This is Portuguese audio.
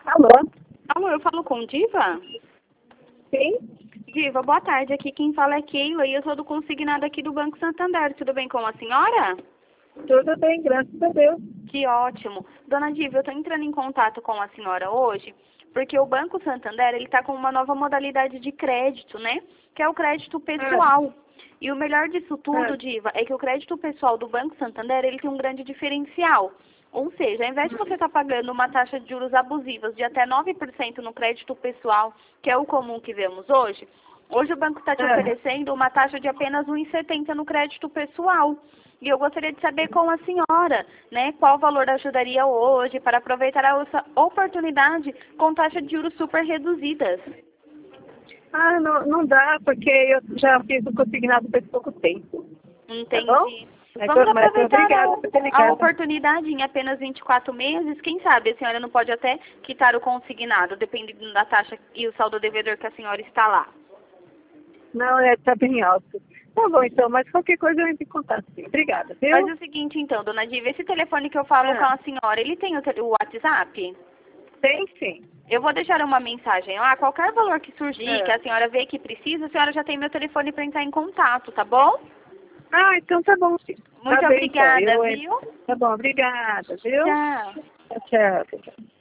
Alô? Alô, eu falo com Diva? Sim? Diva, boa tarde. Aqui quem fala é Keila e eu sou do consignado aqui do Banco Santander. Tudo bem com a senhora? Tudo bem, graças a Deus. Que ótimo. Dona Diva, eu estou entrando em contato com a senhora hoje porque o Banco Santander ele está com uma nova modalidade de crédito, né? Que é o crédito pessoal. E o melhor disso tudo, Diva, é que o crédito pessoal do Banco Santander ele tem um grande diferencial. Ou seja, ao invés de você estar pagando uma taxa de juros abusivas de até 9% no crédito pessoal, que é o comum que vemos hoje, hoje o banco está te oferecendo uma taxa de apenas 1,70 no crédito pessoal. E eu gostaria de saber com a senhora, né, qual valor ajudaria hoje para aproveitar essa oportunidade com taxa de juros super reduzidas. Ah, não dá, porque eu já fiz o consignado faz pouco tempo. Entendi. Tá bom? Vamos aproveitar obrigada por ter a ligado. oportunidade em apenas 24 meses. Quem sabe a senhora não pode até quitar o consignado, dependendo da taxa e o saldo devedor que a senhora está lá. Não, tá bem alto. Tá bom, então, mas qualquer coisa eu entro em contato, sim. Obrigada, viu? Faz o seguinte, então, dona Diva, esse telefone que eu falo com a senhora, ele tem o WhatsApp? Tem sim. Eu vou deixar uma mensagem lá, qualquer valor que surgir, que a senhora vê que precisa, a senhora já tem meu telefone para entrar em contato, tá bom? Ah, então tá bom, sim. Muito Tá bem, então. obrigada, viu? Tá bom, obrigada, viu? Tchau. Tchau, tchau.